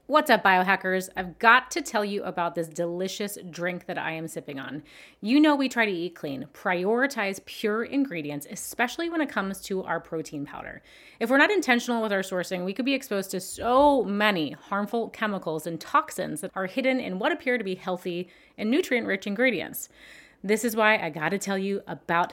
What's up, biohackers? I've got to tell you about this delicious drink that I am sipping on. You know we try to eat clean, prioritize pure ingredients, especially when it comes to our protein powder. If we're not intentional with our sourcing, we could be exposed to so many harmful chemicals and toxins that are hidden in what appear to be healthy and nutrient-rich ingredients. This is why I gotta tell you about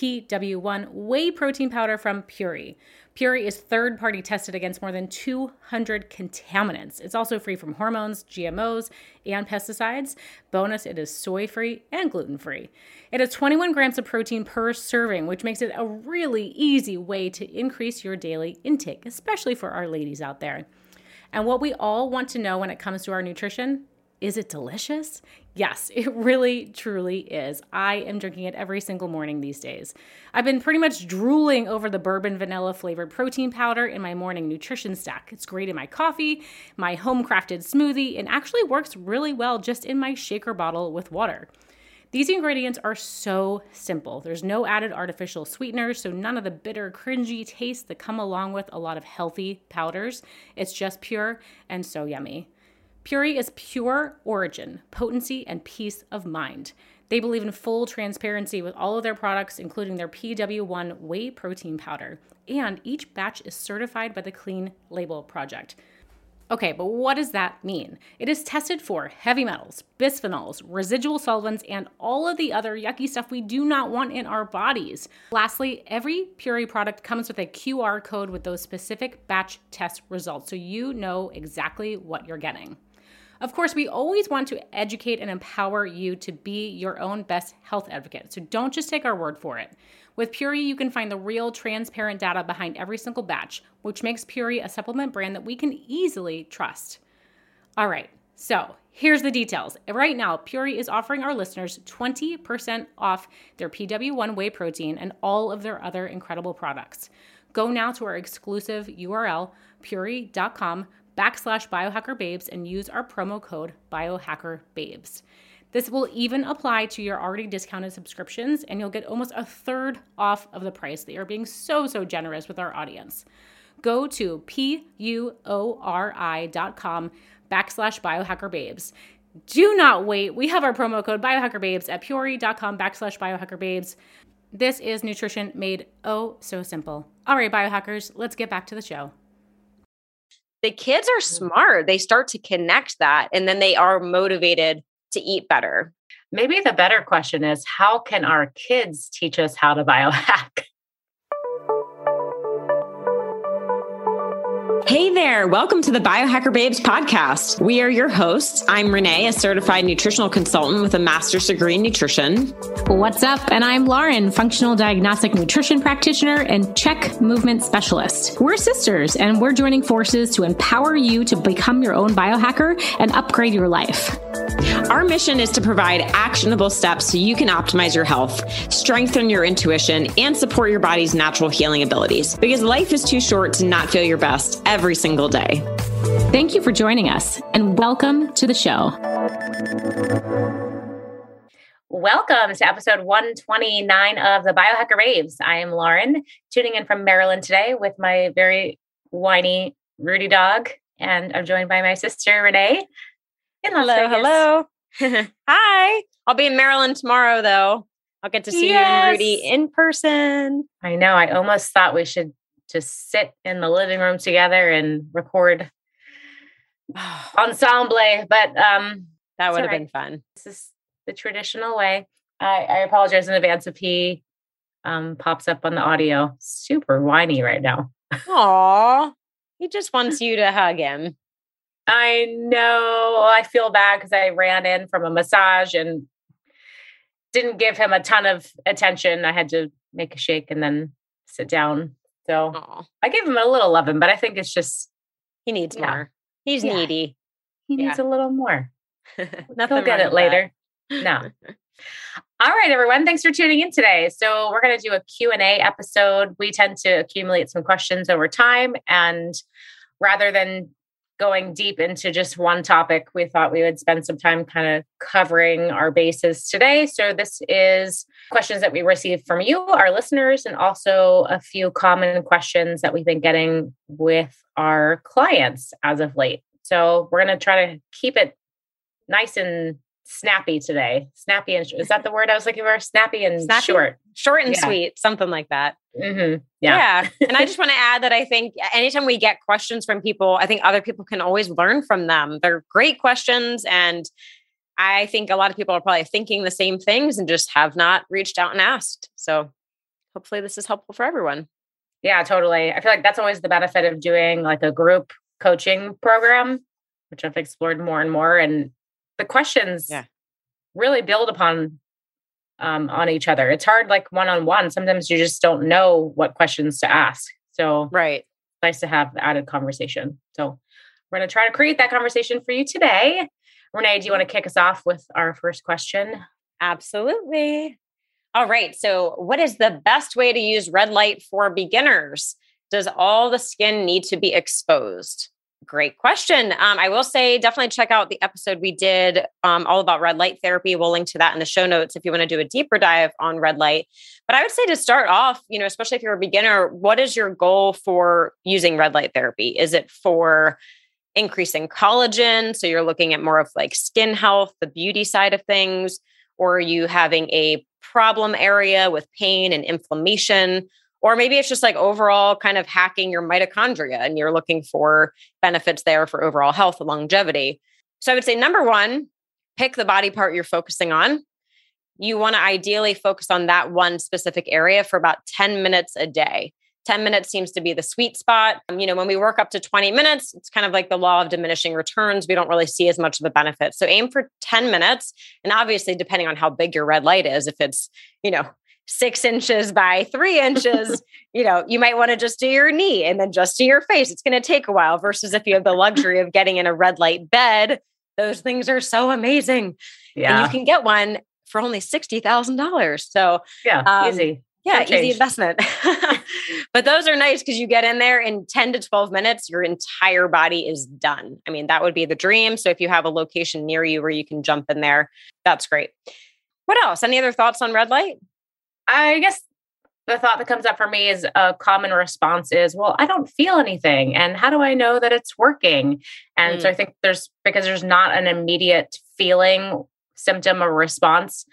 PW1 whey protein powder from Puori. Puori is third-party tested against more than 200 contaminants. It's also free from hormones, GMOs, and pesticides. Bonus, it is soy-free and gluten-free. It has 21 grams of protein per serving, which makes it a really easy way to increase your daily intake, especially for our ladies out there. And what we all want to know when it comes to our nutrition, is it delicious? Yes, it really, truly is. I am drinking it every single morning these days. I've been pretty much drooling over the bourbon vanilla flavored protein powder in my morning nutrition stack. It's great in my coffee, my home crafted smoothie, and actually works really well just in my shaker bottle with water. These ingredients are so simple. There's no added artificial sweeteners, so none of the bitter, cringy tastes that come along with a lot of healthy powders. It's just pure and so yummy. Puori is pure origin, potency, and peace of mind. They believe in full transparency with all of their products, including their PW1 whey protein powder. And each batch is certified by the Clean Label Project. Okay, but what does that mean? It is tested for heavy metals, bisphenols, residual solvents, and all of the other yucky stuff we do not want in our bodies. Lastly, every Puori product comes with a QR code with those specific batch test results, so you know exactly what you're getting. Of course, we always want to educate and empower you to be your own best health advocate, so don't just take our word for it. With Puori, you can find the real, transparent data behind every single batch, which makes Puori a supplement brand that we can easily trust. All right, so here's the details. Right now, Puori is offering our listeners 20% off their PW1 whey protein and all of their other incredible products. Go now to our exclusive URL, puori.com/biohackerbabes, and use our promo code biohackerbabes. This will even apply to your already discounted subscriptions, and you'll get almost a third off of the price. They are being so generous with our audience. Go to puori.com/biohackerbabes. Do not wait. We have our promo code biohackerbabes at puori.com/biohackerbabes. This is nutrition made oh so simple. All right, biohackers, let's get back to the show. The kids are smart. They start to connect that, and then they are motivated to eat better. Maybe the better question is, how can our kids teach us how to biohack? Hey there. Welcome to the Biohacker Babes podcast. We are your hosts. I'm Renee, a certified nutritional consultant with a master's degree in nutrition. What's up? And I'm Lauren, functional diagnostic nutrition practitioner and check movement specialist. We're sisters, and we're joining forces to empower you to become your own biohacker and upgrade your life. Our mission is to provide actionable steps so you can optimize your health, strengthen your intuition, and support your body's natural healing abilities, because life is too short to not feel your best every single day. Thank you for joining us, and welcome to the show. Welcome to episode 129 of the Biohacker Babes. I am Lauren, tuning in from Maryland today with my very whiny Rudy dog, and I'm joined by my sister, Renee. Hello. Hi. I'll be in Maryland tomorrow, though. I'll get to see you and Rudy in person. I know. I almost thought we should just sit in the living room together and record ensemble, but that would have been fun. This is the traditional way. I apologize in advance if he pops up on the audio. Super whiny right now. Aw, he just wants you to hug him. I know. I feel bad because I ran in from a massage and didn't give him a ton of attention. I had to make a shake and then sit down. So I gave him a little loving, but I think it's just he needs more. He's needy. He needs a little more. Nothing. He'll get it later. No. All right, everyone. Thanks for tuning in today. So we're going to do a Q&A episode. We tend to accumulate some questions over time, and rather than going deep into just one topic, we thought we would spend some time kind of covering our bases today. So this is questions that we received from you, our listeners, and also a few common questions that we've been getting with our clients as of late. So we're going to try to keep it nice and snappy today. Snappy and is that the word I was looking for? Snappy and short. Short and sweet, something like that. Mm-hmm. Yeah. And I just want to add that I think anytime we get questions from people, I think other people can always learn from them. They're great questions. And I think a lot of people are probably thinking the same things and just have not reached out and asked. So hopefully this is helpful for everyone. Yeah, totally. I feel like that's always the benefit of doing like a group coaching program, which I've explored more and more. And the questions really build upon on each other. It's hard, like one-on-one. Sometimes you just don't know what questions to ask. So it's nice to have the added conversation. So we're going to try to create that conversation for you today. Renee, do you want to kick us off with our first question? Absolutely. All right. So what is the best way to use red light for beginners? Does all the skin need to be exposed? Great question. I will say definitely check out the episode we did all about red light therapy. We'll link to that in the show notes if you want to do a deeper dive on red light. But I would say to start off, especially if you're a beginner, what is your goal for using red light therapy? Is it for increasing collagen? So you're looking at more of like skin health, the beauty side of things, or are you having a problem area with pain and inflammation? Or maybe it's just like overall kind of hacking your mitochondria and you're looking for benefits there for overall health and longevity. So I would say number one, pick the body part you're focusing on. You want to ideally focus on that one specific area for about 10 minutes a day. 10 minutes seems to be the sweet spot. When we work up to 20 minutes, it's kind of like the law of diminishing returns. We don't really see as much of a benefit. So aim for 10 minutes. And obviously, depending on how big your red light is, if it's, 6 inches by 3 inches, you might want to just do your knee and then just do your face. It's going to take a while versus if you have the luxury of getting in a red light bed, those things are so amazing. Yeah. And you can get one for only $60,000. So easy. Yeah, easy investment. But those are nice because you get in there in 10 to 12 minutes, your entire body is done. I mean, that would be the dream. So if you have a location near you where you can jump in there, that's great. What else? Any other thoughts on red light? I guess the thought that comes up for me is a common response is, well, I don't feel anything. And how do I know that it's working? And so I think because there's not an immediate feeling, symptom, or response,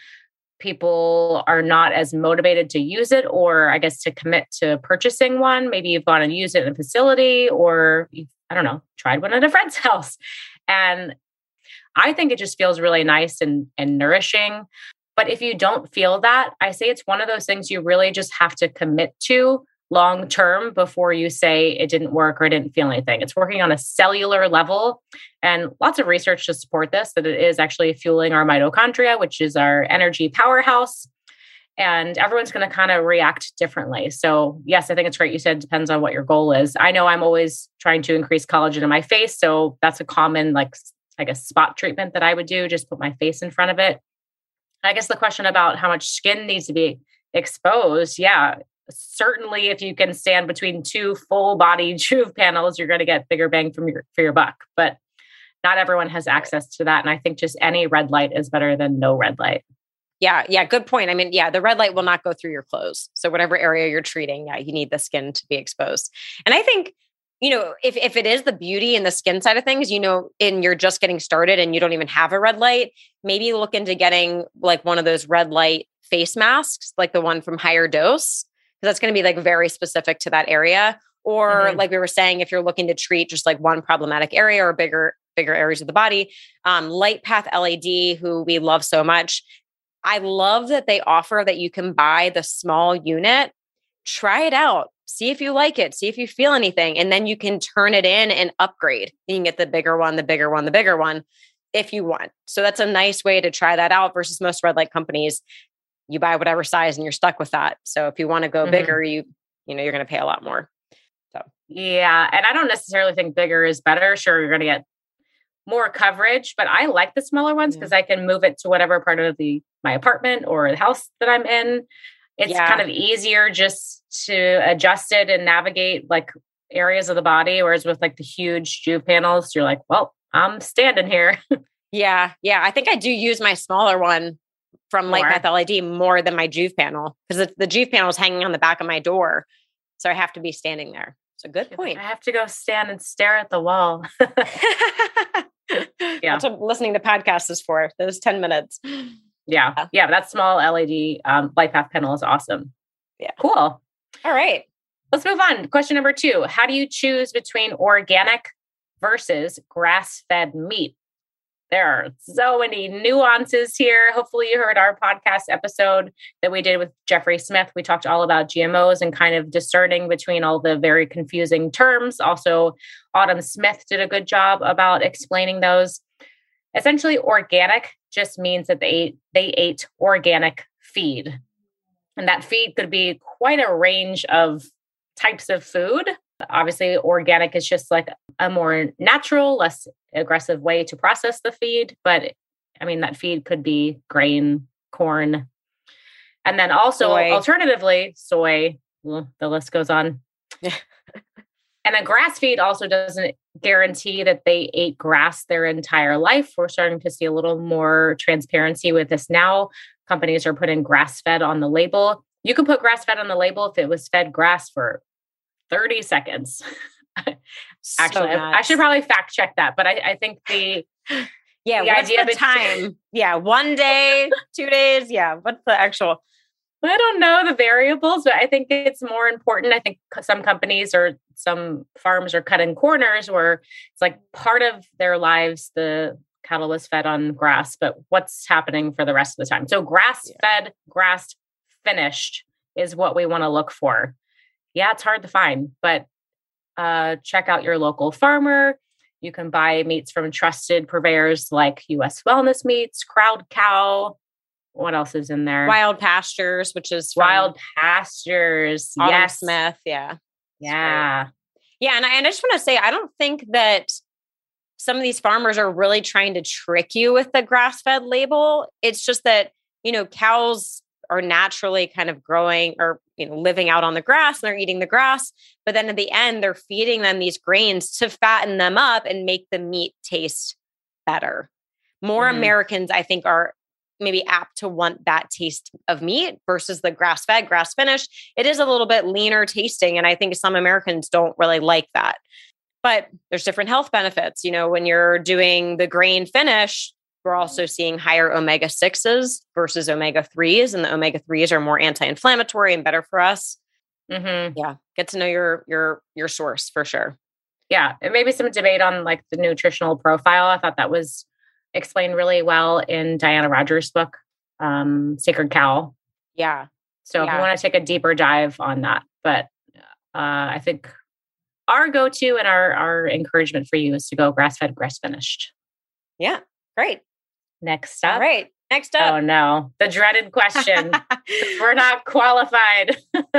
people are not as motivated to use it, or I guess to commit to purchasing one. Maybe you've gone and used it in a facility, or you've, tried one at a friend's house. And I think it just feels really nice and nourishing. But if you don't feel that, I say it's one of those things you really just have to commit to long term before you say it didn't work or I didn't feel anything. It's working on a cellular level, and lots of research to support this, that it is actually fueling our mitochondria, which is our energy powerhouse. And everyone's going to kind of react differently. So yes, I think it's great. You said it depends on what your goal is. I know I'm always trying to increase collagen in my face. So that's a common, spot treatment that I would do. Just put my face in front of it. I guess the question about how much skin needs to be exposed. Yeah, certainly if you can stand between 2 full body Joovv panels, you're going to get bigger bang for your buck, but not everyone has access to that. And I think just any red light is better than no red light. Yeah. Good point. I mean, the red light will not go through your clothes. So whatever area you're treating, you need the skin to be exposed. And I think, if it is the beauty and the skin side of things, and you're just getting started and you don't even have a red light, maybe look into getting like one of those red light face masks, like the one from Higher Dose, because that's going to be like very specific to that area. Or like we were saying, if you're looking to treat just like one problematic area or bigger areas of the body, LightPath LED, who we love so much. I love that they offer that you can buy the small unit, try it out. See if you like it, see if you feel anything, and then you can turn it in and upgrade. You can get the bigger one, the bigger one, the bigger one if you want. So that's a nice way to try that out versus most red light companies. You buy whatever size and you're stuck with that. So if you want to go bigger, you're going to pay a lot more. So yeah, and I don't necessarily think bigger is better. Sure, you're going to get more coverage, but I like the smaller ones because I can move it to whatever part of my apartment or the house that I'm in. It's kind of easier just to adjust it and navigate like areas of the body. Whereas with like the huge Joovv panels, you're like, well, I'm standing here. Yeah. I think I do use my smaller one from LightPath LED more than my Joovv panel because the Joovv panel is hanging on the back of my door. So I have to be standing there. It's a good point. I have to go stand and stare at the wall. Yeah. That's what listening to podcasts is for, those 10 minutes. Yeah. Yeah. That small LED light path panel is awesome. Yeah. Cool. All right. Let's move on. Question number 2. How do you choose between organic versus grass-fed meat? There are so many nuances here. Hopefully you heard our podcast episode that we did with Jeffrey Smith. We talked all about GMOs and kind of discerning between all the very confusing terms. Also, Autumn Smith did a good job about explaining those. Essentially, organic just means that they ate organic feed. And that feed could be quite a range of types of food. Obviously, organic is just like a more natural, less aggressive way to process the feed. But I mean, that feed could be grain, corn, and then also alternatively, soy. Well, the list goes on. And then grass feed also doesn't guarantee that they ate grass their entire life. We're starting to see a little more transparency with this now. Companies are putting grass fed on the label. You can put grass fed on the label if it was fed grass for 30 seconds. Actually, I should probably fact check that, but I think the what's idea the time? 1 day, 2 days. Yeah. What's the actual? I don't know the variables, but I think it's more important. I think some companies or some farms are cutting corners where it's like part of their lives, the cattle was fed on grass, but what's happening for the rest of the time? So grass fed, grass finished is what we want to look for. Yeah, it's hard to find, but check out your local farmer. You can buy meats from trusted purveyors like US Wellness Meats, Crowd Cow. What else is in there? Wild Pastures, which is Wild Pastures. Autumn Smith. Yeah. Yeah. Yeah. And I just want to say, I don't think that some of these farmers are really trying to trick you with the grass-fed label. It's just that, cows are naturally kind of growing or, living out on the grass and they're eating the grass. But then at the end, they're feeding them these grains to fatten them up and make the meat taste better. More Americans, I think, are maybe apt to want that taste of meat versus the grass-fed, grass-finished. It is a little bit leaner tasting. And I think some Americans don't really like that. But there's different health benefits. When you're doing the grain finish, we're also seeing higher omega-6s versus omega-3s. And the omega-3s are more anti-inflammatory and better for us. Mm-hmm. Yeah. Get to know your source for sure. Yeah. And maybe some debate on like the nutritional profile. I thought that was explained really well in Diana Rogers' book, Sacred Cow. Yeah. So if you want to take a deeper dive on that, but I think our go-to and our encouragement for you is to go grass-fed, grass-finished. Yeah. Great. Next up. All right. Next up. Oh no, the dreaded question. We're not qualified.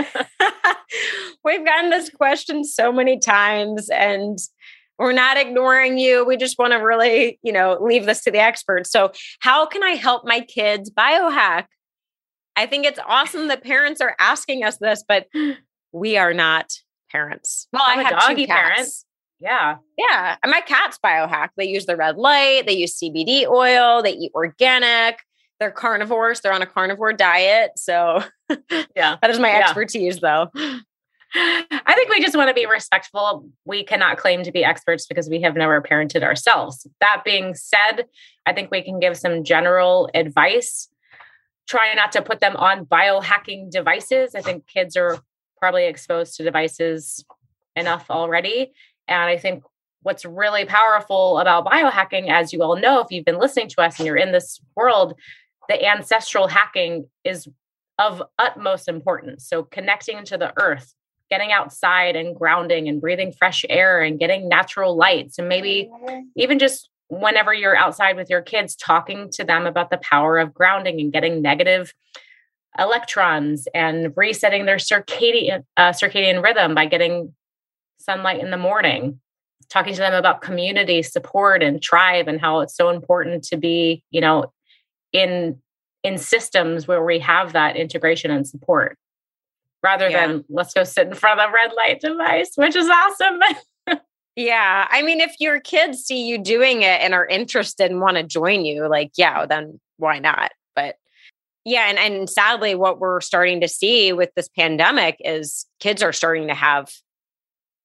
We've gotten this question so many times and we're not ignoring you. We just want to really, leave this to the experts. So how can I help my kids biohack? I think it's awesome that parents are asking us this, but we are not parents. Well, I have doggy parents. Yeah. Yeah. And my cats biohack. They use the red light. They use CBD oil. They eat organic. They're carnivores. They're on a carnivore diet. So yeah, that is my expertise though. I think we just want to be respectful. We cannot claim to be experts because we have never parented ourselves. That being said, I think we can give some general advice. Try not to put them on biohacking devices. I think kids are probably exposed to devices enough already. And I think what's really powerful about biohacking, as you all know, if you've been listening to us and you're in this world, the ancestral hacking is of utmost importance. So connecting to the earth, getting outside and grounding and breathing fresh air and getting natural lights. And maybe even just whenever you're outside with your kids, talking to them about the power of grounding and getting negative electrons and resetting their circadian rhythm by getting sunlight in the morning, talking to them about community support and tribe and how it's so important to be, in systems where we have that integration and support rather than let's go sit in front of the red light device, which is awesome. Yeah. I mean, if your kids see you doing it and are interested and want to join you, then why not? But yeah. And sadly, what we're starting to see with this pandemic is kids are starting to have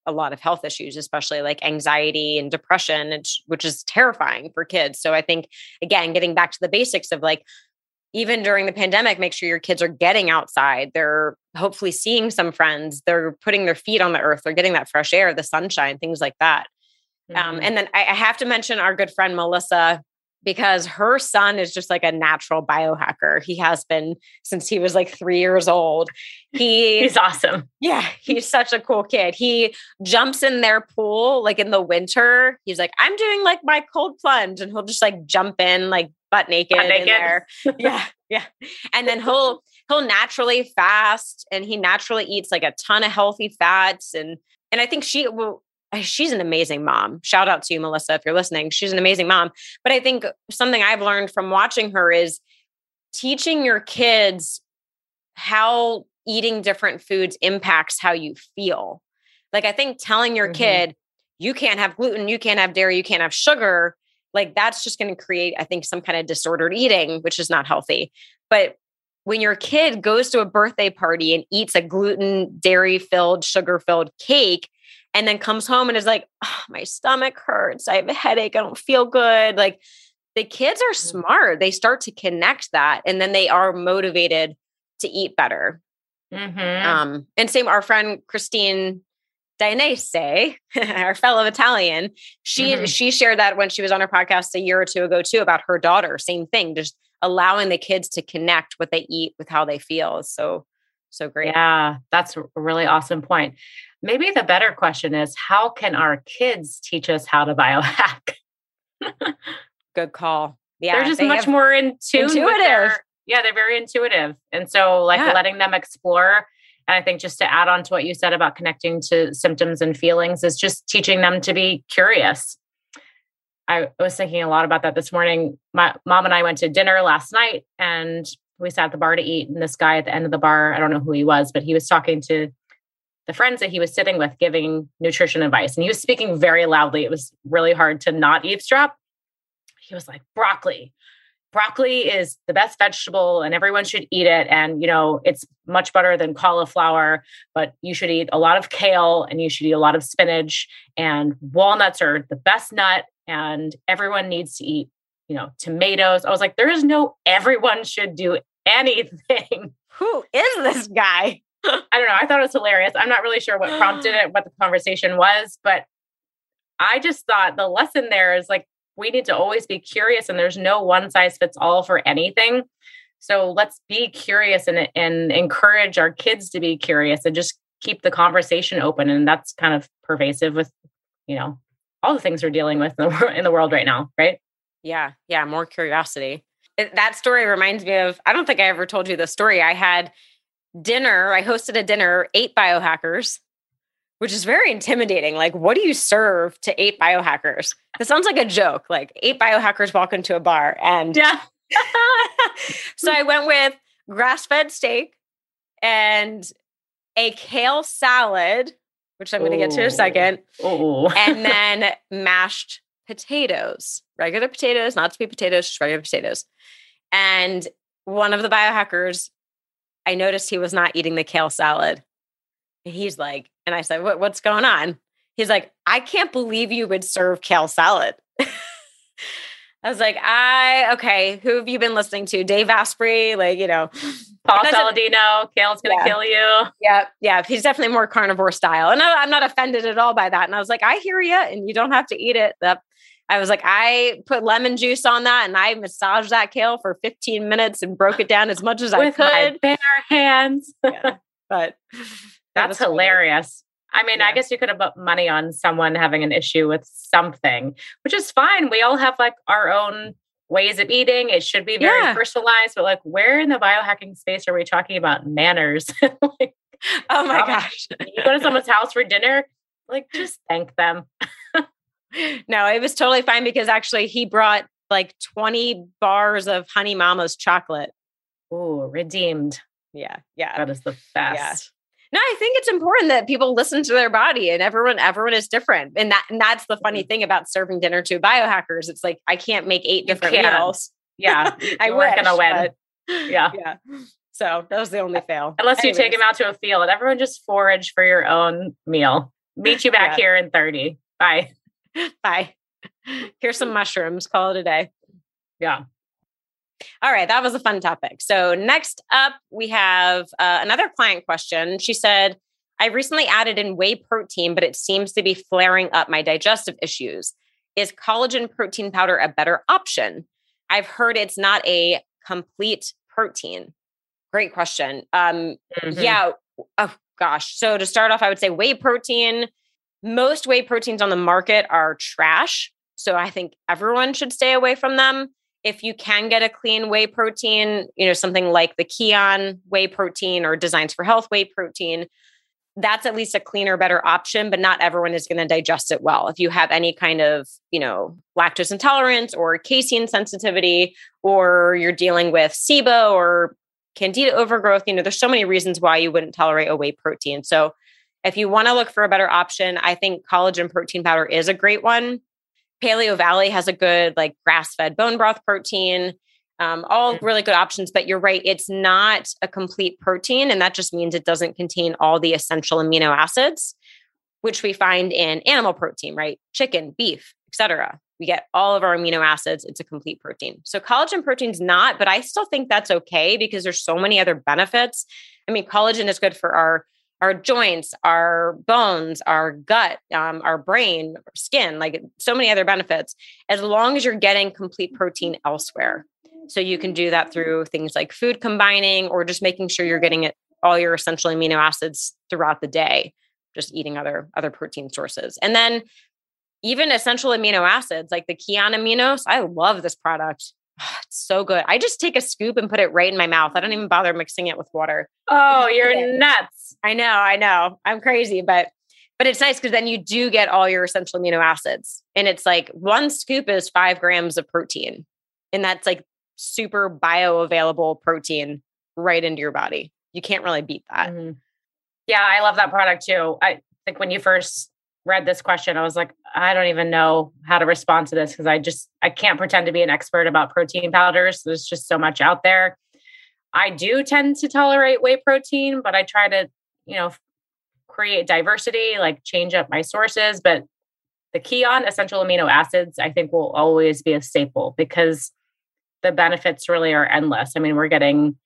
a lot of health issues, especially like anxiety and depression, which is terrifying for kids. So I think, again, getting back to the basics of like, even during the pandemic, make sure your kids are getting outside. They're hopefully seeing some friends. They're putting their feet on the earth. They're getting that fresh air, the sunshine, things like that. And then I have to mention our good friend, Melissa, because her son is just like a natural biohacker. He has been since he was like 3 years old. He's awesome. Yeah, he's such a cool kid. He jumps in their pool like in the winter. He's like, I'm doing like my cold plunge, and he'll just like jump in like butt naked in there. Yeah. And then he'll naturally fast, and he naturally eats like a ton of healthy fats. And I think she's an amazing mom. Shout out to you, Melissa, if you're listening. She's an amazing mom. But I think something I've learned from watching her is teaching your kids how eating different foods impacts how you feel. Like, I think telling your kid, you can't have gluten, you can't have dairy, you can't have sugar, like that's just going to create, I think, some kind of disordered eating, which is not healthy. But when your kid goes to a birthday party and eats a gluten, dairy-filled, sugar-filled cake, and then comes home and is like, oh, my stomach hurts, I have a headache, I don't feel good. Like, the kids are smart. They start to connect that, and then they are motivated to eat better. And same, our friend Christine Dainese, our fellow Italian, she shared that when she was on her podcast a year or two ago too, about her daughter. Same thing, just allowing the kids to connect what they eat with how they feel. So great. Yeah, that's a really awesome point. Maybe the better question is, how can our kids teach us how to biohack? Good call. Yeah, they're just much more intuitive. They're very intuitive. And so letting them explore. And I think just to add on to what you said about connecting to symptoms and feelings is just teaching them to be curious. I was thinking a lot about that this morning. My mom and I went to dinner last night, and we sat at the bar to eat. And this guy at the end of the bar, I don't know who he was, but he was talking to the friends that he was sitting with, giving nutrition advice. And he was speaking very loudly. It was really hard to not eavesdrop. He was like, broccoli is the best vegetable and everyone should eat it. And, it's much better than cauliflower, but you should eat a lot of kale and you should eat a lot of spinach, and walnuts are the best nut, and everyone needs to eat, tomatoes. I was like, there is no everyone should do anything. Who is this guy? I don't know. I thought it was hilarious. I'm not really sure what prompted it, what the conversation was, but I just thought the lesson there is like, we need to always be curious, and there's no one size fits all for anything. So let's be curious and encourage our kids to be curious and just keep the conversation open. And that's kind of pervasive with, all the things we're dealing with in the world right now. Right. Yeah. Yeah. More curiosity. That story reminds me of, I don't think I ever told you the story. I hosted a dinner, 8 biohackers, which is very intimidating. Like, what do you serve to 8 biohackers? It sounds like a joke. Like 8 biohackers walk into a bar, and so I went with grass-fed steak and a kale salad, which I'm going to get to in a second, and then mashed potatoes, regular potatoes, not sweet potatoes, just regular potatoes. And one of the biohackers, I noticed he was not eating the kale salad. And he's like, and I said, what's going on? He's like, I can't believe you would serve kale salad. I was like, okay, who have you been listening to? Dave Asprey, Paul Saladino, kale's going to kill you. Yeah. He's definitely more carnivore style. And I'm not offended at all by that. And I was like, I hear you, and you don't have to eat it. I was like, I put lemon juice on that, and I massaged that kale for 15 minutes and broke it down as much as I could. With my bare hands. But that's hilarious. I mean, I guess you could have put money on someone having an issue with something, which is fine. We all have like our own ways of eating. It should be very personalized, but like, where in the biohacking space are we talking about manners? Oh my gosh. You go to someone's house for dinner, like just thank them. No, it was totally fine, because actually he brought like 20 bars of Honey Mama's chocolate. Ooh, redeemed. Yeah. That is the best. Yeah. No, I think it's important that people listen to their body, and everyone is different. And that's the funny thing about serving dinner to biohackers. It's like, I can't make 8 different meals. Yeah. I wish. Gonna win. Yeah. So that was the only fail. Unless you take them out to a field, everyone just forage for your own meal. Meet you back here in 30. Bye. Bye. Here's some mushrooms. Call it a day. Yeah. All right. That was a fun topic. So next up, we have another client question. She said, I recently added in whey protein, but it seems to be flaring up my digestive issues. Is collagen protein powder a better option? I've heard it's not a complete protein. Great question. Yeah. Oh gosh. So to start off, I would say whey protein. Most whey proteins on the market are trash. So I think everyone should stay away from them. If you can get a clean whey protein, something like the Kion whey protein or Designs for Health whey protein, that's at least a cleaner, better option, but not everyone is going to digest it well. If you have any kind of, lactose intolerance or casein sensitivity, or you're dealing with SIBO or candida overgrowth, there's so many reasons why you wouldn't tolerate a whey protein. So if you want to look for a better option, I think collagen protein powder is a great one. Paleo Valley has a good grass-fed bone broth protein, all really good options, but you're right. It's not a complete protein. And that just means it doesn't contain all the essential amino acids, which we find in animal protein, right? Chicken, beef, etc. We get all of our amino acids. It's a complete protein. So collagen protein's not, but I still think that's okay because there's so many other benefits. I mean, collagen is good for our joints, our bones, our gut, our brain, our skin, so many other benefits, as long as you're getting complete protein elsewhere. So you can do that through things like food combining or just making sure you're getting all your essential amino acids throughout the day, just eating other protein sources. And then even essential amino acids like the Kion Aminos. I love this product. It's so good. I just take a scoop and put it right in my mouth. I don't even bother mixing it with water. Oh, you're nuts. I know. I'm crazy, but it's nice because then you do get all your essential amino acids. And it's one scoop is 5 grams of protein. And that's super bioavailable protein right into your body. You can't really beat that. Mm-hmm. Yeah, I love that product too. I think when you first read this question, I was like, I don't even know how to respond to this because I can't pretend to be an expert about protein powders. There's just so much out there. I do tend to tolerate whey protein, but I try to, create diversity, change up my sources. But the Kion essential amino acids, I think will always be a staple because the benefits really are endless. I mean, we're getting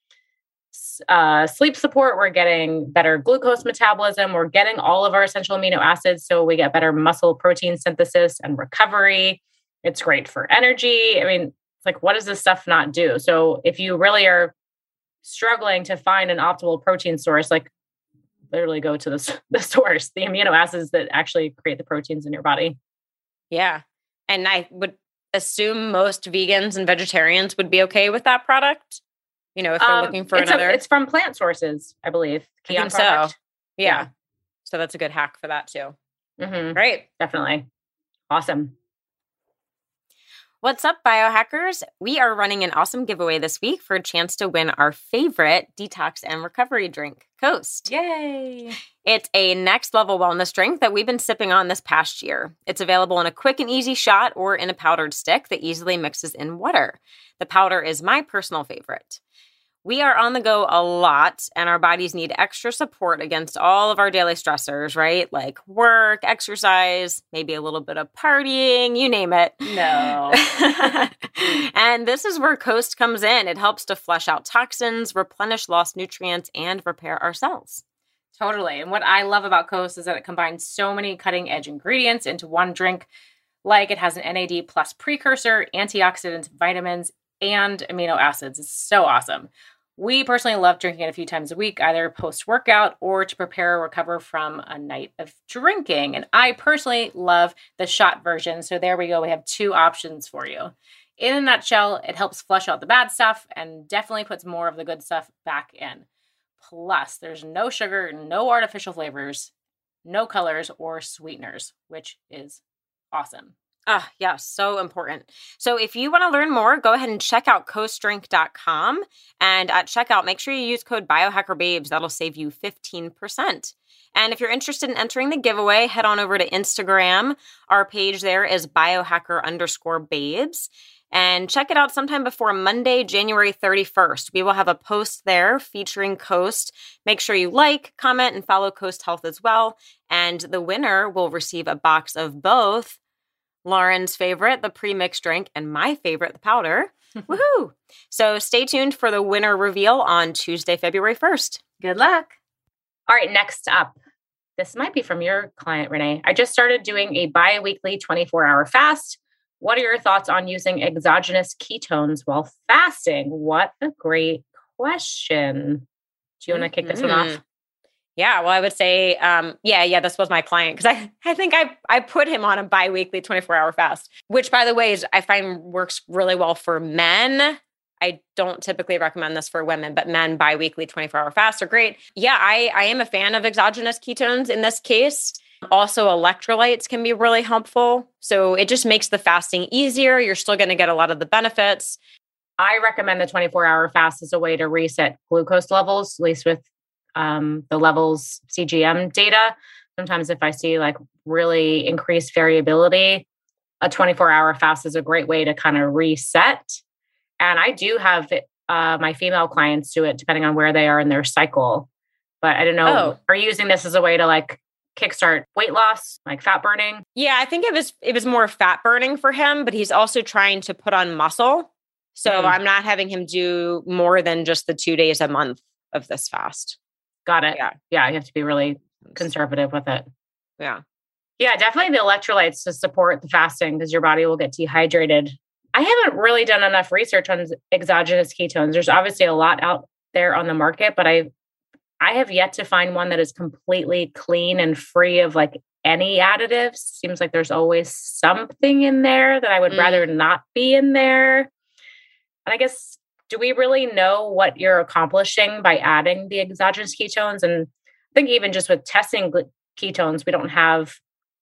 sleep support, we're getting better glucose metabolism, we're getting all of our essential amino acids. So we get better muscle protein synthesis and recovery. It's great for energy. I mean, it's what does this stuff not do? So if you really are struggling to find an optimal protein source, literally go to the source, the amino acids that actually create the proteins in your body. Yeah. And I would assume most vegans and vegetarians would be okay with that product. If they're looking for another. It's from plant sources, I believe. Kion product. So. Yeah. So that's a good hack for that too. Mm-hmm. Great. Definitely. Awesome. What's up, biohackers? We are running an awesome giveaway this week for a chance to win our favorite detox and recovery drink, Coast. Yay! It's a next level wellness drink that we've been sipping on this past year. It's available in a quick and easy shot or in a powdered stick that easily mixes in water. The powder is my personal favorite. We are on the go a lot, and our bodies need extra support against all of our daily stressors, right? Like work, exercise, maybe a little bit of partying, you name it. No. And this is where Coast comes in. It helps to flush out toxins, replenish lost nutrients, and repair our cells. Totally. And what I love about Coast is that it combines so many cutting-edge ingredients into one drink. Like it has an NAD plus precursor, antioxidants, vitamins, and amino acids. It's so awesome. We personally love drinking it a few times a week, either post-workout or to prepare or recover from a night of drinking. And I personally love the shot version. So there we go. We have 2 options for you. In a nutshell, it helps flush out the bad stuff and definitely puts more of the good stuff back in. Plus, there's no sugar, no artificial flavors, no colors or sweeteners, which is awesome. Yeah, so important. So if you want to learn more, go ahead and check out coastdrink.com. And at checkout, make sure you use code BiohackerBabes. That'll save you 15%. And if you're interested in entering the giveaway, head on over to Instagram. Our page there is biohacker_babes. And check it out sometime before Monday, January 31st. We will have a post there featuring Coast. Make sure you like, comment, and follow Coast Health as well. And the winner will receive a box of both Lauren's favorite, the pre-mixed drink, and my favorite, the powder. Woohoo! So stay tuned for the winner reveal on Tuesday, February 1st. Good luck. All right, next up. This might be from your client, Renee. I just started doing a bi-weekly 24-hour fast. What are your thoughts on using exogenous ketones while fasting? What a great question. Do you want to kick this one off? Yeah, well, I would say, this was my client because I think I put him on a bi-weekly 24-hour fast, which, by the way, I find works really well for men. I don't typically recommend this for women, but men bi-weekly 24-hour fasts are great. Yeah, I am a fan of exogenous ketones in this case. Also, electrolytes can be really helpful. So it just makes the fasting easier. You're still going to get a lot of the benefits. I recommend the 24-hour fast as a way to reset glucose levels, at least with the levels CGM data. Sometimes if I see like really increased variability, a 24-hour fast is a great way to kind of reset. And I do have my female clients do it depending on where they are in their cycle. But I don't know, Are you using this as a way to like kickstart weight loss, like fat burning? Yeah, I think it was more fat burning for him, but he's also trying to put on muscle. So I'm not having him do more than just the 2 days a month of this fast. Got it. Yeah, you have to be really conservative with it. Yeah. Yeah, definitely the electrolytes to support the fasting because your body will get dehydrated. I haven't really done enough research on exogenous ketones. There's obviously a lot out there on the market, but I have yet to find one that is completely clean and free of like any additives. Seems like there's always something in there that I would rather not be in there. And I guess, do we really know what you're accomplishing by adding the exogenous ketones? And I think even just with testing ketones, we don't have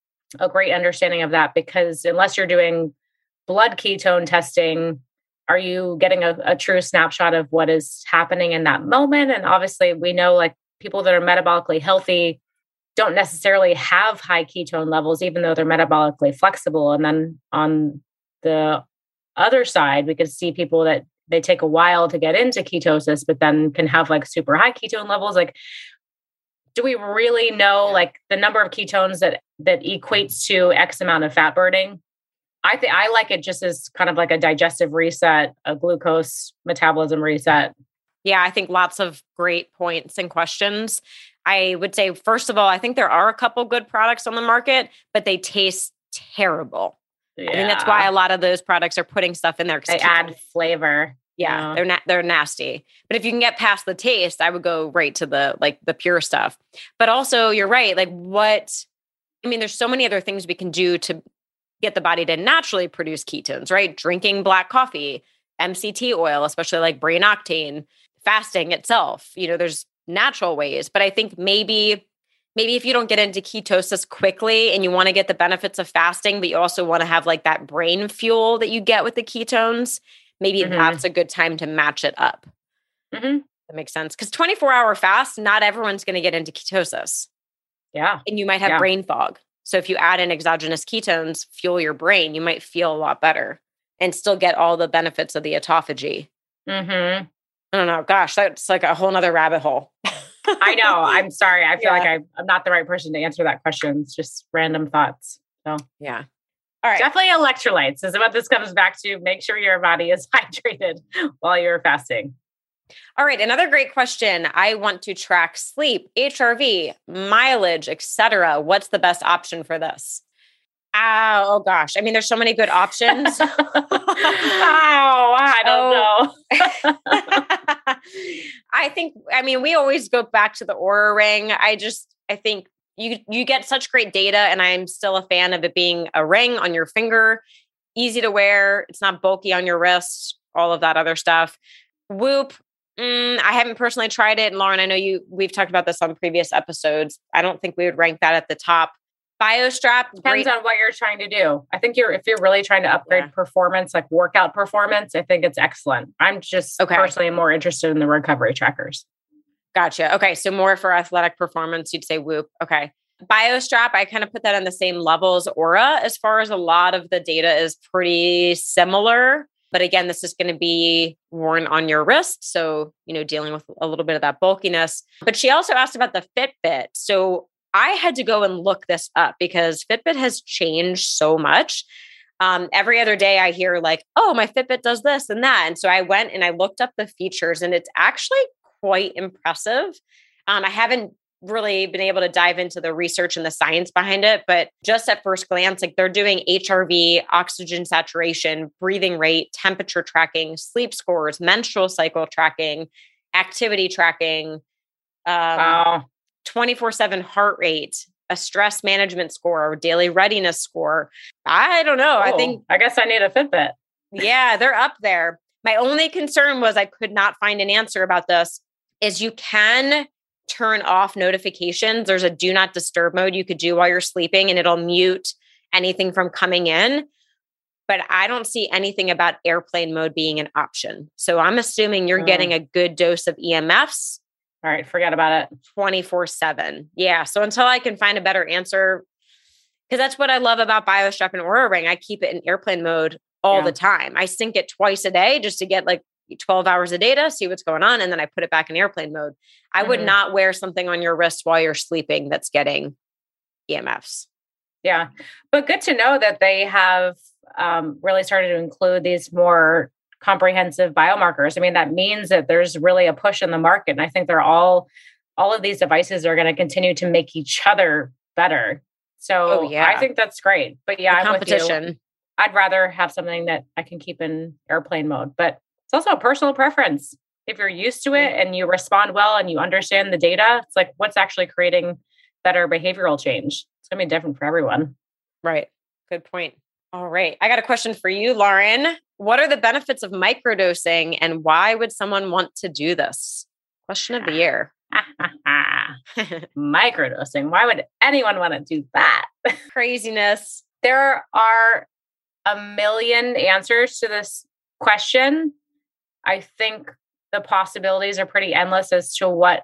a great understanding of that because unless you're doing blood ketone testing, are you getting a true snapshot of what is happening in that moment? And obviously we know like people that are metabolically healthy don't necessarily have high ketone levels, even though they're metabolically flexible. And then on the other side, we could see people that they take a while to get into ketosis, but then can have like super high ketone levels. Like, do we really know like the number of ketones that equates to X amount of fat burning? I think I like it just as kind of like a digestive reset, a glucose metabolism reset. Yeah, I think lots of great points and questions. I would say, first of all, I think there are a couple good products on the market, but they taste terrible. Yeah. I think that's why a lot of those products are putting stuff in there. They add flavor. Yeah, they're nasty. But if you can get past the taste, I would go right to the pure stuff. But also, you're right. There's so many other things we can do to get the body to naturally produce ketones, right? Drinking black coffee, MCT oil, especially like brain octane, fasting itself. There's natural ways. But I think maybe if you don't get into ketosis quickly and you want to get the benefits of fasting, but you also want to have like that brain fuel that you get with the ketones, maybe that's a good time to match it up. That makes sense. Because 24-hour fast, not everyone's going to get into ketosis. Yeah. And you might have brain fog. So if you add in exogenous ketones, fuel your brain, you might feel a lot better and still get all the benefits of the autophagy. I don't know. Gosh, that's like a whole nother rabbit hole. I know. I'm sorry. I feel like I'm not the right person to answer that question. It's just random thoughts. So yeah. All right. Definitely electrolytes is what this comes back to. Make sure your body is hydrated while you're fasting. All right. Another great question. I want to track sleep, HRV, mileage, etc. What's the best option for this? Oh gosh. There's so many good options. I don't know. I think, we always go back to the Oura Ring. I think you get such great data, and I'm still a fan of it being a ring on your finger, easy to wear. It's not bulky on your wrist, all of that other stuff. Whoop. I haven't personally tried it. And Lauren, I know we've talked about this on previous episodes. I don't think we would rank that at the top. BioStrap. Depends on what you're trying to do. I think if you're really trying to upgrade performance, like workout performance, I think it's excellent. I'm just personally more interested in the recovery trackers. Gotcha. Okay. So more for athletic performance, you'd say Whoop. Okay. BioStrap, I kind of put that on the same level as Oura as far as a lot of the data is pretty similar. But again, this is going to be worn on your wrist. So, dealing with a little bit of that bulkiness. But she also asked about the Fitbit. So I had to go and look this up because Fitbit has changed so much. Every other day I hear like, oh, my Fitbit does this and that. And so I went and I looked up the features and it's actually quite impressive. I haven't really been able to dive into the research and the science behind it, but just at first glance, like they're doing HRV, oxygen saturation, breathing rate, temperature tracking, sleep scores, menstrual cycle tracking, activity tracking, 24/7 heart rate, a stress management score, daily readiness score. I don't know. I guess I need a Fitbit. Yeah, they're up there. My only concern was I could not find an answer about this is you can turn off notifications. There's a do not disturb mode you could do while you're sleeping and it'll mute anything from coming in. But I don't see anything about airplane mode being an option. So I'm assuming you're getting a good dose of EMFs. All right, forget about it. 24/7. Yeah. So until I can find a better answer, because that's what I love about BioStrap and Oura Ring. I keep it in airplane mode all the time. I sync it twice a day just to get like 12 hours of data, see what's going on. And then I put it back in airplane mode. I would not wear something on your wrist while you're sleeping that's getting EMFs. Yeah. But good to know that they have really started to include these more comprehensive biomarkers. I mean, that means that there's really a push in the market. And I think they're all of these devices are going to continue to make each other better. So I think that's great. But yeah, I'm with you. I'd rather have something that I can keep in airplane mode, but it's also a personal preference. If you're used to it and you respond well and you understand the data, it's like what's actually creating better behavioral change. It's going to be different for everyone. Right. Good point. All right. I got a question for you, Lauren. What are the benefits of microdosing and why would someone want to do this? Question of the year. Microdosing. Why would anyone want to do that? Craziness. There are a million answers to this question. I think the possibilities are pretty endless as to what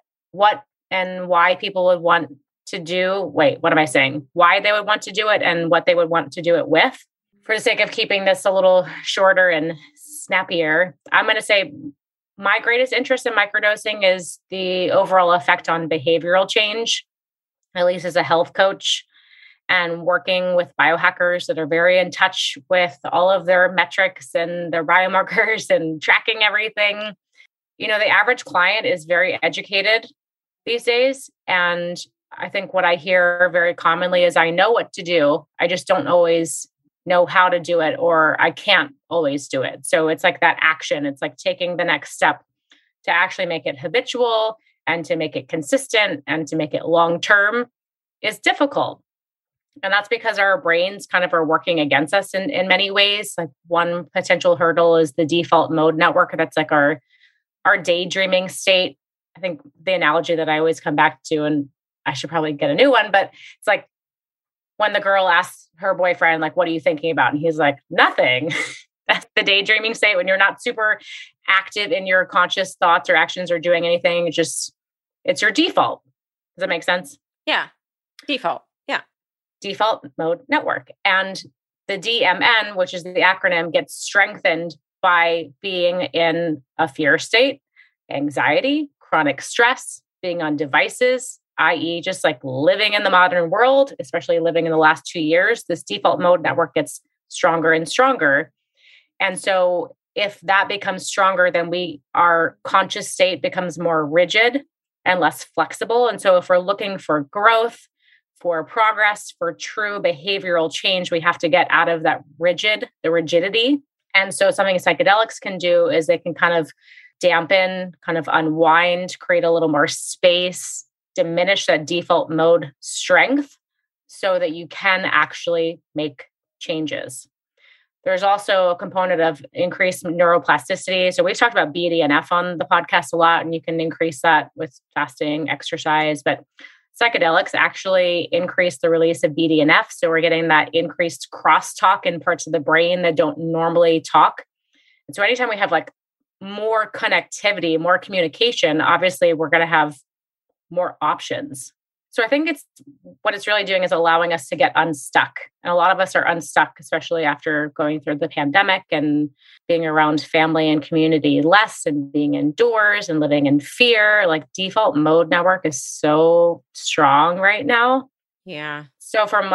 and why people would want to do. Wait, what am I saying? Why they would want to do it and what they would want to do it with. For the sake of keeping this a little shorter and snappier, I'm going to say my greatest interest in microdosing is the overall effect on behavioral change, at least as a health coach and working with biohackers that are very in touch with all of their metrics and their biomarkers and tracking everything. The average client is very educated these days. And I think what I hear very commonly is I know what to do. I just don't always know how to do it, or I can't always do it. So it's like that action. It's like taking the next step to actually make it habitual and to make it consistent and to make it long-term is difficult. And that's because our brains kind of are working against us in many ways. Like one potential hurdle is the default mode network. That's like our daydreaming state. I think the analogy that I always come back to, and I should probably get a new one, but it's like when the girl asks her boyfriend, like, what are you thinking about? And he's like, nothing. That's the daydreaming state when you're not super active in your conscious thoughts or actions or doing anything. It's your default. Does that make sense? Yeah. Default. Yeah. Default mode network. And the DMN, which is the acronym, gets strengthened by being in a fear state, anxiety, chronic stress, being on devices, i.e. just like living in the modern world, especially living in the last 2 years. This default mode network gets stronger and stronger. And so if that becomes stronger, then our conscious state becomes more rigid and less flexible. And so if we're looking for growth, for progress, for true behavioral change, we have to get out of the rigidity. And so something psychedelics can do is they can kind of dampen, kind of unwind, create a little more space, diminish that default mode strength so that you can actually make changes. There's also a component of increased neuroplasticity. So we've talked about BDNF on the podcast a lot, and you can increase that with fasting, exercise, but psychedelics actually increase the release of BDNF. So we're getting that increased crosstalk in parts of the brain that don't normally talk. And so anytime we have like more connectivity, more communication, obviously we're going to have more options. So I think what it's really doing is allowing us to get unstuck. And a lot of us are unstuck, especially after going through the pandemic and being around family and community less and being indoors and living in fear. Like default mode network is so strong right now. Yeah. So from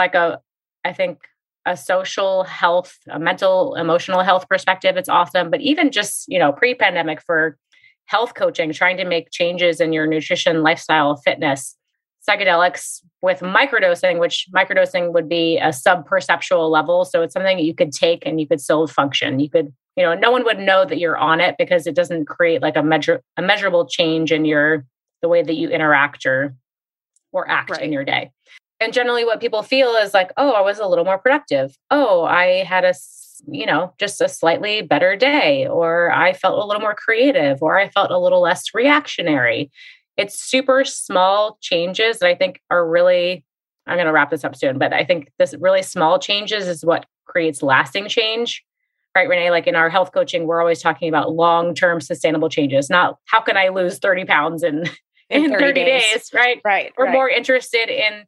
I think a social health, a mental, emotional health perspective, it's awesome. But even just, pre-pandemic for health coaching, trying to make changes in your nutrition, lifestyle, fitness, psychedelics with microdosing, which microdosing would be a sub-perceptual level. So it's something that you could take and you could still function. You could, no one would know that you're on it because it doesn't create like a measurable change in the way that you interact or act in your day. And generally what people feel is like, oh, I was a little more productive. Oh, I had just a slightly better day, or I felt a little more creative, or I felt a little less reactionary. It's super small changes that I think are really, I'm going to wrap this up soon, but I think this really small changes is what creates lasting change, right, Renee? Like in our health coaching, we're always talking about long-term sustainable changes, not how can I lose 30 pounds in 30 days, right? Right. We're more interested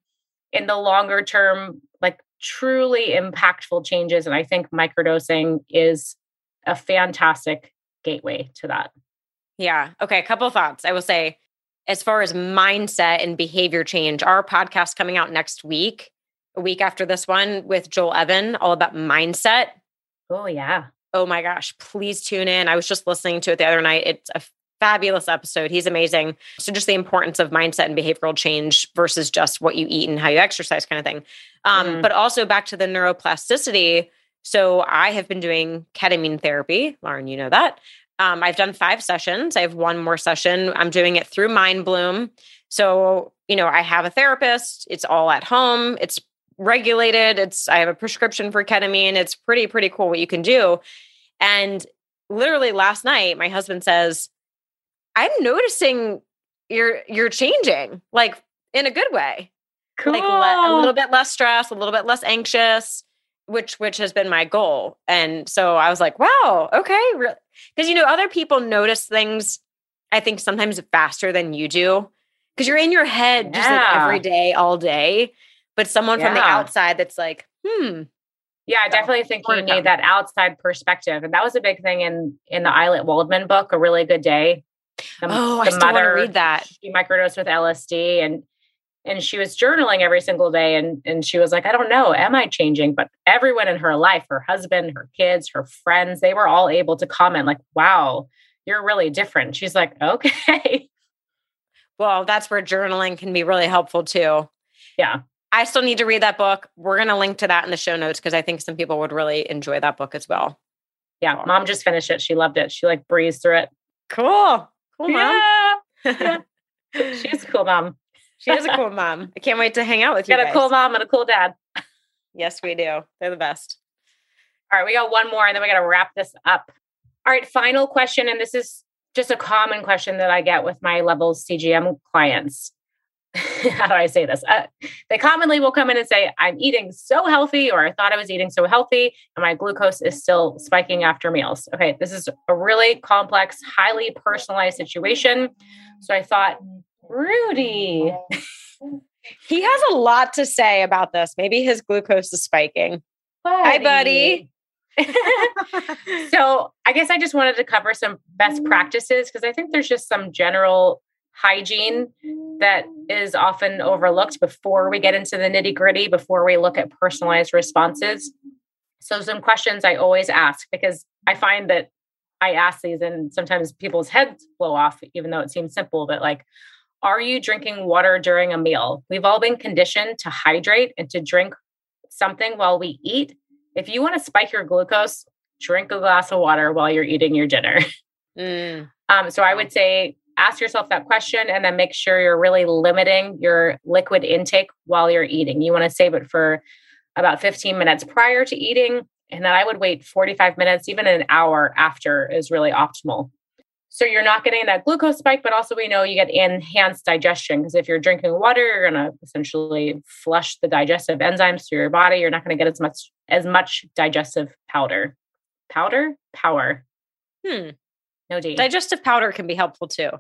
in the longer term, like truly impactful changes. And I think microdosing is a fantastic gateway to that. Yeah. Okay. A couple of thoughts. I will say, as far as mindset and behavior change, our podcast coming out next week, a week after this one with Joel Evan, all about mindset. Oh, yeah. Oh my gosh. Please tune in. I was just listening to it the other night. It's a fabulous episode. He's amazing. So just the importance of mindset and behavioral change versus just what you eat and how you exercise kind of thing. But also back to the neuroplasticity. So I have been doing ketamine therapy. Lauren, you know that. I've done 5 sessions. I have 1 more session. I'm doing it through MindBloom. So, I have a therapist. It's all at home. It's regulated. I have a prescription for ketamine. It's pretty cool what you can do. And literally last night, my husband says, I'm noticing you're changing, like in a good way. Cool. Like a little bit less stress, a little bit less anxious, which has been my goal. And so I was like, wow, okay. Because, other people notice things, I think sometimes faster than you do. Because you're in your head just like every day, all day. But someone from the outside that's like, Yeah, I definitely think you need that outside perspective. And that was a big thing in the Eilert Waldman book, A Really Good Day. I still want to read that. She microdosed with LSD and she was journaling every single day. And she was like, I don't know, am I changing? But everyone in her life, her husband, her kids, her friends, they were all able to comment like, wow, you're really different. She's like, okay. Well, that's where journaling can be really helpful too. Yeah. I still need to read that book. We're going to link to that in the show notes because I think some people would really enjoy that book as well. Yeah. Mom just finished it. She loved it. She like breezed through it. Cool, mom. Yeah. She's a cool mom. She is a cool mom. I can't wait to hang out with you Got guys. a cool mom and a cool dad. Yes, we do. They're the best. All right. We got one more and then we got to wrap this up. All right. Final question. And this is just a common question that I get with my Levels CGM clients. How do I say this? They commonly will come in and say, I'm eating so healthy, or I thought I was eating so healthy, and my glucose is still spiking after meals. Okay, this is a really complex, highly personalized situation. So I thought, Rudy. He has a lot to say about this. Maybe his glucose is spiking. Hi, buddy. So I guess I just wanted to cover some best practices because I think there's just some general hygiene that is often overlooked before we get into the nitty-gritty, before we look at personalized responses. So some questions I always ask, because I find that I ask these and sometimes people's heads blow off, even though it seems simple, but like, are you drinking water during a meal? We've all been conditioned to hydrate and to drink something while we eat. If you want to spike your glucose, drink a glass of water while you're eating your dinner. So I would say, ask yourself that question and then make sure you're really limiting your liquid intake while you're eating. You want to save it for about 15 minutes prior to eating. And then I would wait 45 minutes, even an hour after is really optimal. So you're not getting that glucose spike, but also we know you get enhanced digestion because if you're drinking water, you're going to essentially flush the digestive enzymes through your body. You're not going to get as much digestive power. No D. Digestive powder can be helpful too.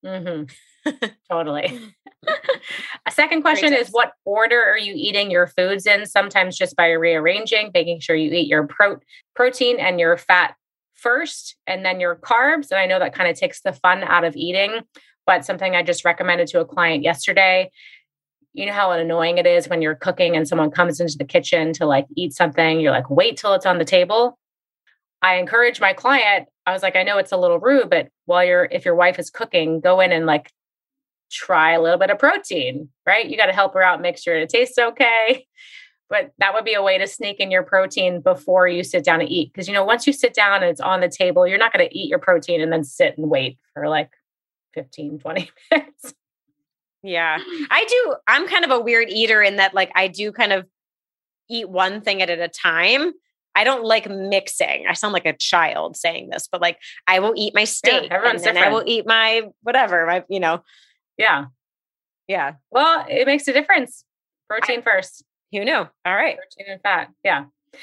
Totally. A second question is, what order are you eating your foods in? Sometimes just by rearranging, making sure you eat your protein and your fat first, and then your carbs. And I know that kind of takes the fun out of eating, but something I just recommended to a client yesterday. You know how annoying it is when you're cooking and someone comes into the kitchen to like eat something. You're like, wait till it's on the table. I encourage my client. I was like, I know it's a little rude, but if your wife is cooking, go in and like try a little bit of protein, right? You got to help her out, make sure it tastes okay. But that would be a way to sneak in your protein before you sit down to eat. Because, once you sit down and it's on the table, you're not going to eat your protein and then sit and wait for like 15, 20 minutes. Yeah, I'm kind of a weird eater in that, like, I do kind of eat one thing at a time. I don't like mixing. I sound like a child saying this, but like, I will eat my steak and then I will eat my whatever, Yeah. Yeah. Well, it makes a difference. Protein first. Who knew? All right. Protein and fat. Yeah.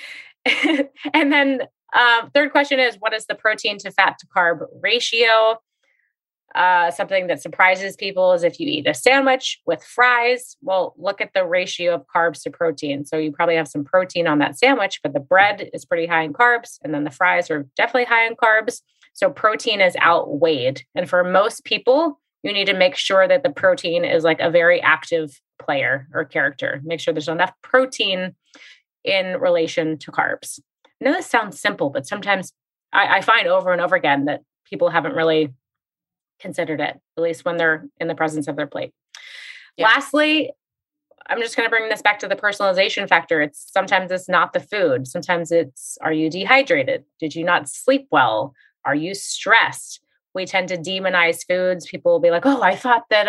And then third question is, what is the protein to fat to carb ratio? Something that surprises people is if you eat a sandwich with fries, well, look at the ratio of carbs to protein. So you probably have some protein on that sandwich, but the bread is pretty high in carbs. And then the fries are definitely high in carbs. So protein is outweighed. And for most people, you need to make sure that the protein is like a very active player or character. Make sure there's enough protein in relation to carbs. I know this sounds simple, but sometimes I find over and over again that people haven't really considered it, at least when they're in the presence of their plate. Yeah. Lastly, I'm just going to bring this back to the personalization factor. Sometimes it's not the food. Sometimes it's, are you dehydrated? Did you not sleep well? Are you stressed? We tend to demonize foods. People will be like, oh, I thought that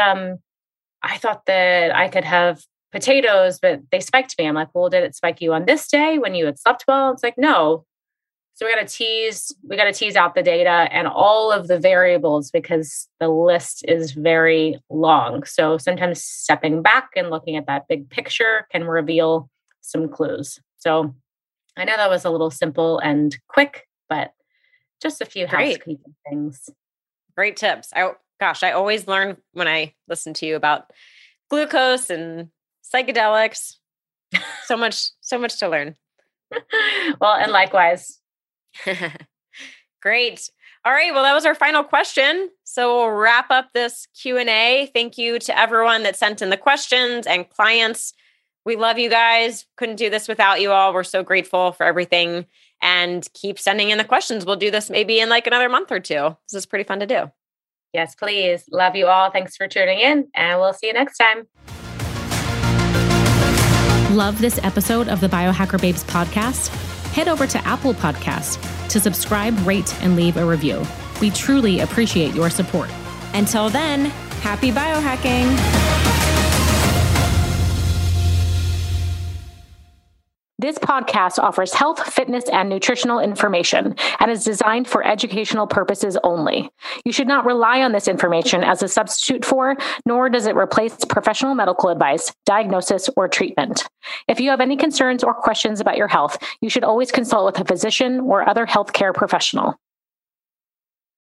I could have potatoes, but they spiked me. I'm like, well, did it spike you on this day when you had slept well? It's like, no. So we got to tease out the data and all of the variables because the list is very long. So sometimes stepping back and looking at that big picture can reveal some clues. So I know that was a little simple and quick, but just a few housekeeping things. Great tips. I always learn when I listen to you about glucose and psychedelics. So much to learn. Well, and likewise. Great. All right. Well, that was our final question. So we'll wrap up this Q&A. Thank you to everyone that sent in the questions and clients. We love you guys. Couldn't do this without you all. We're so grateful for everything, and keep sending in the questions. We'll do this maybe in like another month or two. This is pretty fun to do. Yes, please. Love you all. Thanks for tuning in, and we'll see you next time. Love this episode of the Biohacker Babes podcast? Head over to Apple Podcasts to subscribe, rate, and leave a review. We truly appreciate your support. Until then, happy biohacking. This podcast offers health, fitness, and nutritional information and is designed for educational purposes only. You should not rely on this information as a substitute for, nor does it replace professional medical advice, diagnosis, or treatment. If you have any concerns or questions about your health, you should always consult with a physician or other healthcare professional.